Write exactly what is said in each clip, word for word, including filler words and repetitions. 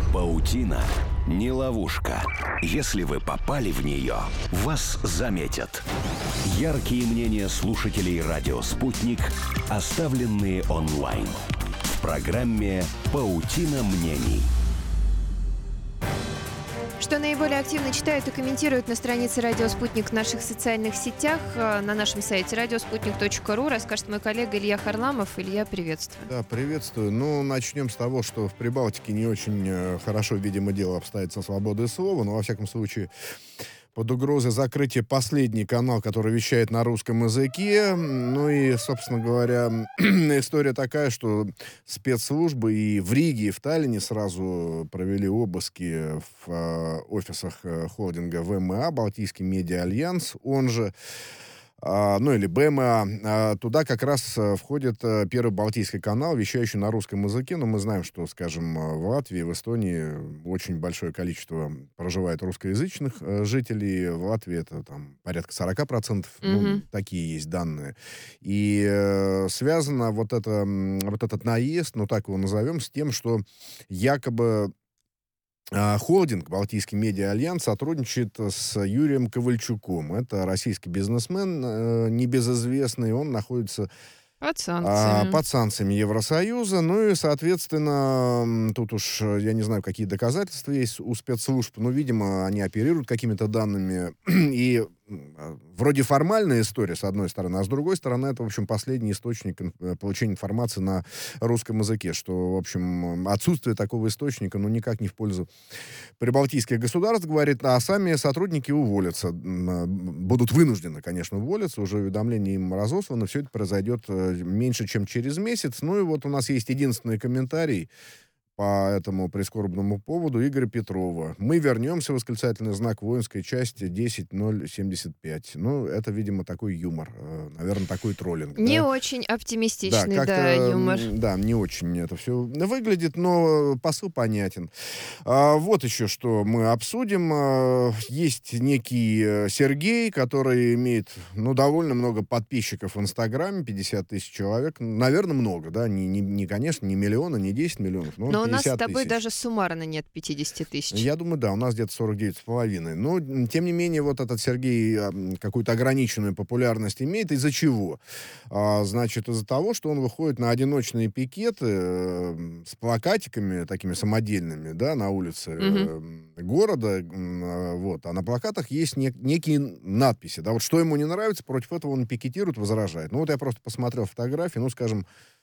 Паутина не ловушка. Если вы попали в нее, вас заметят. Яркие мнения слушателей «Радио Спутник», оставленные онлайн. В программе «Паутина мнений». Что наиболее активно читают и комментируют на странице «Радио Спутник» в наших социальных сетях, на нашем сайте радиоспутник точка ру, расскажет мой коллега Илья Харламов. Илья, приветствую. Да, приветствую. Ну, начнем с того, что в Прибалтике не очень хорошо, видимо, дело обстоит со свободой слова, но, во всяком случае, под угрозой закрытия последний канал, который вещает на русском языке. Ну и, собственно говоря, история такая, что спецслужбы и в Риге, и в Таллине сразу провели обыски в э, офисах э, холдинга ВМА, Балтийский медиа альянс, он же, Uh, ну или БМА, uh, туда как раз uh, входит uh, Первый Балтийский канал, вещающий на русском языке. Но мы знаем, что, скажем, uh, в Латвии, в Эстонии очень большое количество проживает русскоязычных uh, жителей. В Латвии это там порядка сорок процентов. Mm-hmm. Ну, такие есть данные. И uh, связано вот, это, вот этот наезд, ну так его назовем, с тем, что якобы холдинг «Балтийский медиа альянс» сотрудничает с Юрием Ковальчуком. Это российский бизнесмен, э, небезызвестный. Он находится под санкциями. А, под санкциями Евросоюза. Ну и, соответственно, тут уж я не знаю, какие доказательства есть у спецслужб, но, видимо, они оперируют какими-то данными. И вроде формальная история, с одной стороны, а с другой стороны, это, в общем, последний источник получения информации на русском языке, что, в общем, отсутствие такого источника, ну, никак не в пользу прибалтийских государств, говорит, а сами сотрудники уволятся. Будут вынуждены, конечно, уволиться, уже уведомление им разослано, все это произойдет меньше, чем через месяц. Ну и вот у нас есть единственный комментарий по этому прискорбному поводу Игоря Петрова. «Мы вернемся», восклицательный знак, воинской части десять ноль семьдесят пять. Ну, это, видимо, такой юмор. Наверное, такой троллинг. Не да? очень оптимистичный, да, да, юмор. Да, не очень это все выглядит, но посыл понятен. А, вот еще что мы обсудим. А, есть некий Сергей, который имеет, ну, довольно много подписчиков в Инстаграме, пятьдесят тысяч человек. Наверное, много, да, не, не, не конечно, не миллиона, не десять миллионов, но, но у нас с тобой тысяч. Даже суммарно нет пятьдесят тысяч. Я думаю, да, у нас где-то сорок девять с половиной. Но, тем не менее, вот этот Сергей какую-то ограниченную популярность имеет. Из-за чего? А, значит, из-за того, что он выходит на одиночные пикеты э, с плакатиками такими самодельными, да, на улице э, города. Э, вот. А на плакатах есть нек- некие надписи. Да, вот что ему не нравится, против этого он пикетирует, возражает. Ну, вот я просто посмотрел фотографии, ну, скажем,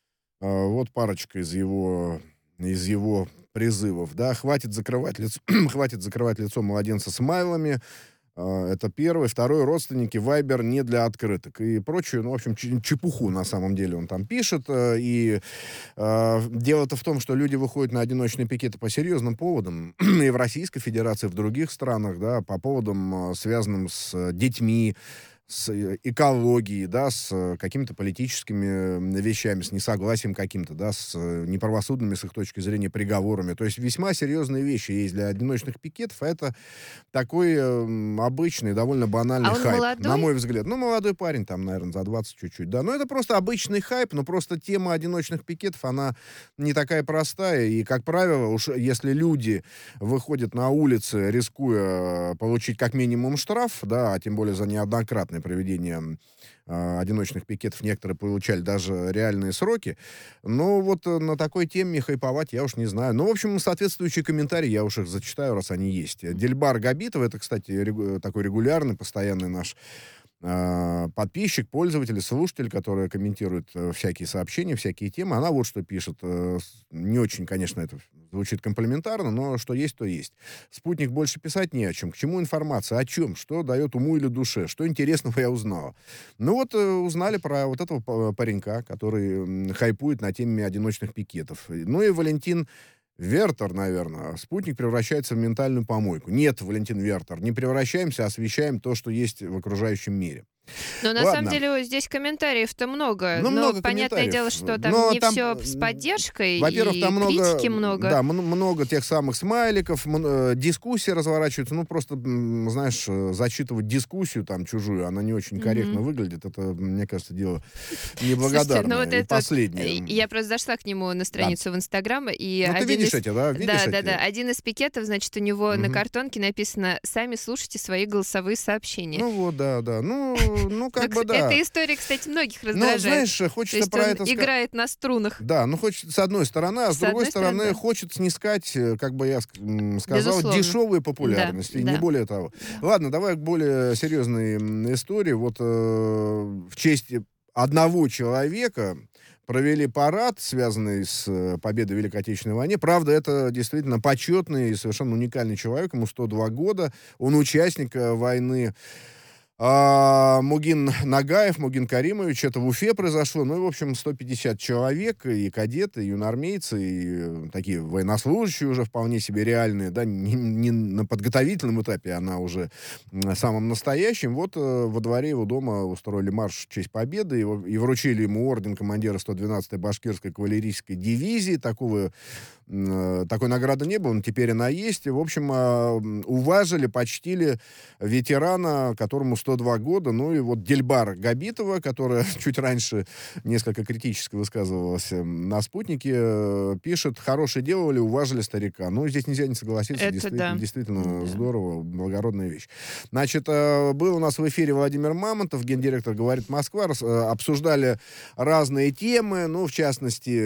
э, вот парочка из его... из его призывов, да, хватит закрывать лицо, хватит закрывать лицо младенца смайлами, э, это первый, второй, родственники, Вайбер не для открыток и прочую, ну, в общем, чепуху на самом деле он там пишет, э, и э, дело-то в том, что люди выходят на одиночные пикеты по серьезным поводам, и в Российской Федерации, в других странах, да, по поводам, э, связанным с детьми, с экологией, да, с какими-то политическими вещами, с несогласием каким-то, да, с неправосудными, с их точки зрения, приговорами. То есть весьма серьезные вещи есть для одиночных пикетов, а это такой э, обычный, довольно банальный а он хайп, молодой? на мой взгляд. Ну, молодой парень, там, наверное, за двадцать чуть-чуть, да. Но это просто обычный хайп, но просто тема одиночных пикетов, она не такая простая, и, как правило, уж если люди выходят на улицы, рискуя получить как минимум штраф, да, а тем более за неоднократное проведение э, одиночных пикетов, некоторые получали даже реальные сроки. Но вот на такой теме хайповать я уж не знаю. Ну, в общем, соответствующие комментарии я уж их зачитаю, раз они есть. Дельбар Габитов, это, кстати, регу- такой регулярный, постоянный наш э, подписчик, пользователь, слушатель, который комментирует э, всякие сообщения, всякие темы. Она вот что пишет. Э, не очень, конечно, это звучит комплиментарно, но что есть, то есть. Спутник больше писать не о чем. К чему информация? О чем? Что дает уму или душе? Что интересного я узнала? Ну вот э, узнали про вот этого паренька, который э, хайпует на теме одиночных пикетов. Ну и Валентин Вертер, наверное. Спутник превращается в ментальную помойку. Нет, Валентин Вертер, не превращаемся, а освещаем то, что есть в окружающем мире. Но на Ладно. самом деле здесь комментариев-то много. Ну, Но много понятное комментариев. дело, что там Но не там, все м, с поддержкой, Во-первых, и там много, критики много. да, м- много тех самых смайликов, м- э, дискуссии разворачиваются. Ну, просто, м, знаешь, э, зачитывать дискуссию там чужую, она не очень корректно Мгм. выглядит. Это, мне кажется, дело Слушайте, ну неблагодарное. вот И это вот, последнее. э, я просто зашла к нему на Да. страницу в Инстаграм, и Ну, ты один видишь из... эти, да? Видишь Да, да, эти? да. Один из пикетов, значит, у него на Мгм. картонке написано «Сами слушайте свои голосовые сообщения». Ну, вот, да, да. Ну, ну, Ну, как бы, кс- да. Эта история, кстати, многих Ну, раздражает. знаешь, То хочется есть про он это сказать. играет на струнах. Да, ну, хочется с одной стороны, а с С другой одной стороны, стороны, да. хочет снискать, э, как бы я ск- м, сказал, Безусловно. дешевую Да, популярность, и не да, более того. да. Ладно, давай к более серьезной м, истории. Вот э, в честь одного человека провели парад, связанный с э, победой в Великой Отечественной войне. Правда, это действительно почетный и совершенно уникальный человек, ему сто два года, он участник э, войны. А, Мугин Нагаев, Мугин Каримович, это в Уфе произошло. Ну, и, в общем, сто пятьдесят человек, и кадеты, и юноармейцы, и э, такие военнослужащие уже вполне себе реальные, да, не, не на подготовительном этапе, а на уже м, самом настоящем. Вот э, во дворе его дома устроили марш в честь победы, его- и вручили ему орден командира сто двенадцатой башкирской кавалерийской дивизии. Такого м, э, такой награды не было, но теперь она есть. И, в общем, а, м, уважили, почтили ветерана, которому сто два года. Ну и вот Дельбар Габитова, которая чуть раньше несколько критически высказывалась э, на «Спутнике», э, пишет: «Хорошее делали, уважили старика». Ну, здесь нельзя не согласиться. Это Действительно, да. действительно Да. здорово, благородная вещь. Значит, э, был у нас в эфире Владимир Мамонтов, гендиректор «Говорит Москва». Рас- э, обсуждали разные темы, ну, в частности,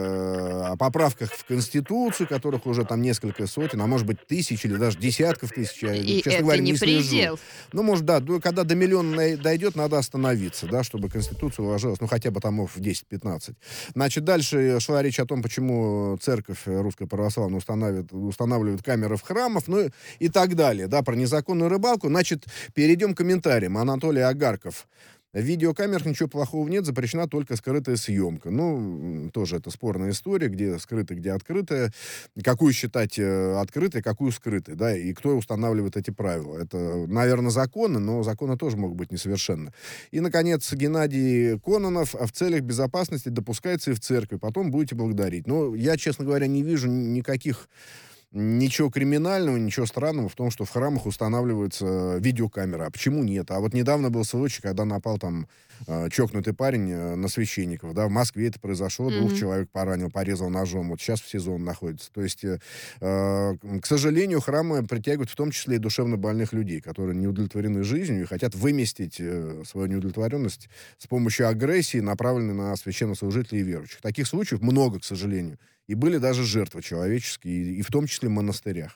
э, о поправках в Конституцию, которых уже там несколько сотен, а может быть тысяч или даже десятков тысяч. Я, И честно это говоря, не не слежу. предел. Ну, может, да, до- когда до миллиона най- дойдет, надо остановиться, да, чтобы Конституция уважалась, ну, хотя бы томов в десять-пятнадцать. Значит, дальше шла речь о том, почему церковь э, русская православная устанавливает, устанавливает камеры в храмах, ну, и так далее, да, про незаконную рыбалку. Значит, перейдем к комментариям. Анатолий Агарков. В видеокамерах ничего плохого нет, запрещена только скрытая съемка. Ну, м, тоже это спорная история, где скрытая, где открытая. Какую считать э, открытой, какую скрытой, да, и кто устанавливает эти правила. Это, наверное, законы, но законы тоже могут быть несовершенны. И, наконец, Геннадий Кононов: «А в целях безопасности допускается и в церкви, потом будете благодарить». Ну, я, честно говоря, не вижу никаких ничего криминального, ничего странного в том, что в храмах устанавливаются видеокамеры. А почему нет? А вот недавно был случай, когда напал там э, чокнутый парень э, на священников. Да, в Москве это произошло, двух Мгм. человек поранил, порезал ножом. Вот сейчас в СИЗО он находится. То есть, э, э, к сожалению, храмы притягивают в том числе и душевно больных людей, которые не удовлетворены жизнью и хотят выместить э, свою неудовлетворенность с помощью агрессии, направленной на священнослужителей и верующих. Таких случаев много, к сожалению. И были даже жертвы человеческие, и, и в том числе в монастырях.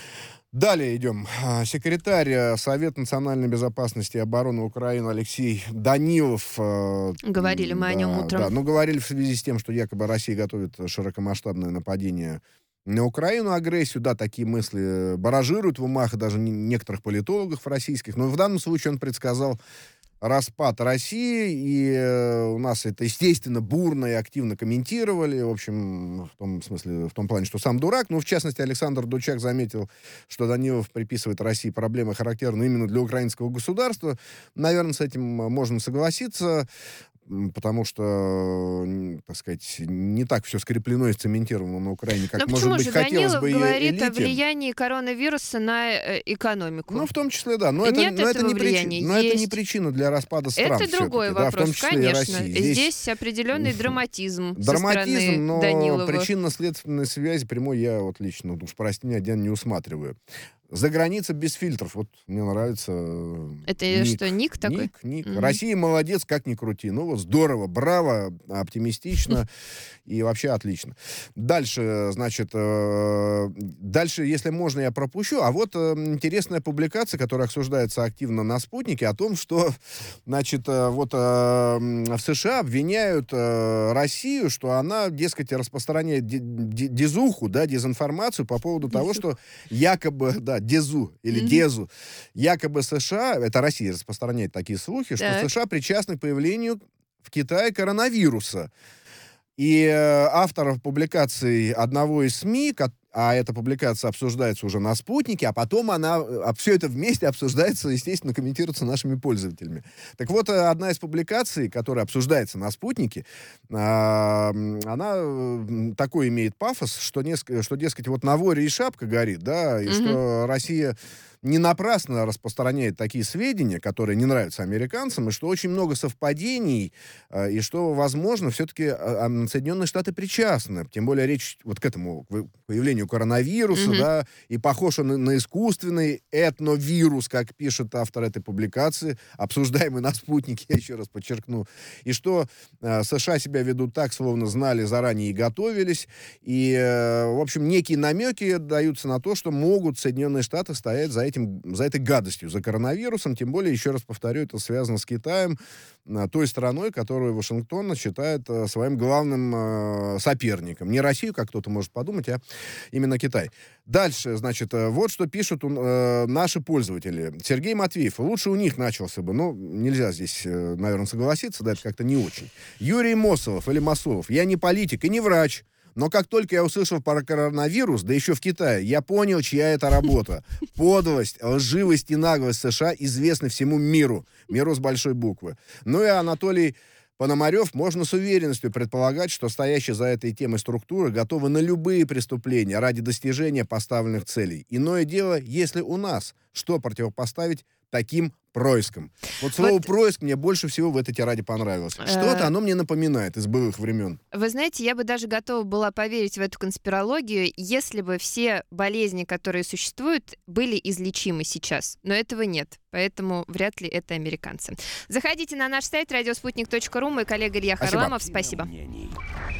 Далее идем. А, Секретарь э, Совета национальной безопасности и обороны Украины Алексей Данилов. э, Говорили м, мы о нем да, утром. Да, ну, говорили в связи с тем, что якобы Россия готовит широкомасштабное нападение на Украину, агрессию. Да, такие мысли э, баражируют в умах даже не- некоторых политологов российских. Но в данном случае он предсказал распад России, и э, у нас это, естественно, бурно и активно комментировали, в общем, в том смысле, в том плане, что сам дурак. Ну, в частности, Александр Дучак заметил, что Данилов приписывает России проблемы, характерные именно для украинского государства. Наверное, с этим э, можно согласиться, м, потому что, м, так сказать, не так все скреплено и цементировано на Украине, как, Но может почему быть, же хотелось Данилов бы и говорит о элите. влиянии коронавируса на э, экономику? Ну, в том числе, да. Но это, Нет но это этого не причи- влияния? но это не Есть. причина для распада стран. Это другой всё-таки, да, в том вопрос, числе и конечно. России. Здесь, Здесь определенный драматизм со драматизм, стороны но Данилова. причинно-следственной связи прямой я вот лично, уж прости меня, Диана, не усматриваю. За границей без фильтров. Вот мне нравится э, Это ник. что, ник такой? Ник, ник. Мгм. Россия молодец, как ни крути. Ну вот здорово, браво, оптимистично и вообще отлично. Дальше, значит, э, дальше, если можно, я пропущу. А вот э, интересная публикация, которая обсуждается активно на «Спутнике», о том, что, значит, э, вот э, м, в США обвиняют э, Россию, что она, дескать, распространяет де- де- дезуху, да, дезинформацию по поводу того, что якобы, да, дезу или Мгм. дезу, якобы США, это Россия распространяет такие слухи, что Так. США причастны к появлению в Китае коронавируса. И э, автор публикации одного из СМИ, ко- а эта публикация обсуждается уже на «Спутнике», а потом она, все это вместе обсуждается, естественно, комментируется нашими пользователями. Так вот, одна из публикаций, которая обсуждается на «Спутнике», она такой имеет пафос, что, что дескать, вот на воре и шапка горит, да, и mm-hmm. что Россия не напрасно распространяет такие сведения, которые не нравятся американцам, и что очень много совпадений, и что, возможно, все-таки Соединенные Штаты причастны. Тем более речь вот к этому к появлению коронавируса, mm-hmm. да, и похож он на искусственный этновирус, как пишет автор этой публикации, обсуждаемый на «Спутнике», я еще раз подчеркну, и что э, США себя ведут так, словно знали заранее и готовились, и, э, в общем, некие намеки даются на то, что могут Соединенные Штаты стоять за этим, за этой гадостью, за коронавирусом, тем более, еще раз повторю, это связано с Китаем, той страной, которую Вашингтон считает своим главным э, соперником. Не Россию, как кто-то может подумать, а именно Китай. Дальше, значит, вот что пишут э, наши пользователи. Сергей Матвеев. Лучше у них начался бы. Ну, нельзя здесь, э, наверное, согласиться, да, это как-то не очень. Юрий Мосолов или Масолов. Я не политик и не врач. Но как только я услышал про коронавирус, да еще в Китае, я понял, чья это работа. Подлость, лживость и наглость США известны всему миру. Миру с большой буквы. Ну и Анатолий Пономарев, можно с уверенностью предполагать, что стоящие за этой темой структуры готовы на любые преступления ради достижения поставленных целей. Иное дело, если у нас что противопоставить таким проискам. Вот слово вот, «происк» мне больше всего в этой тираде понравилось. Что-то оно мне напоминает из былых времен. Вы знаете, я бы даже готова была поверить в эту конспирологию, если бы все болезни, которые существуют, были излечимы сейчас. Но этого нет. Поэтому вряд ли это американцы. Заходите на наш сайт радиоспутник точка ру. Мой коллега Илья Харламов. Спасибо. Спасибо.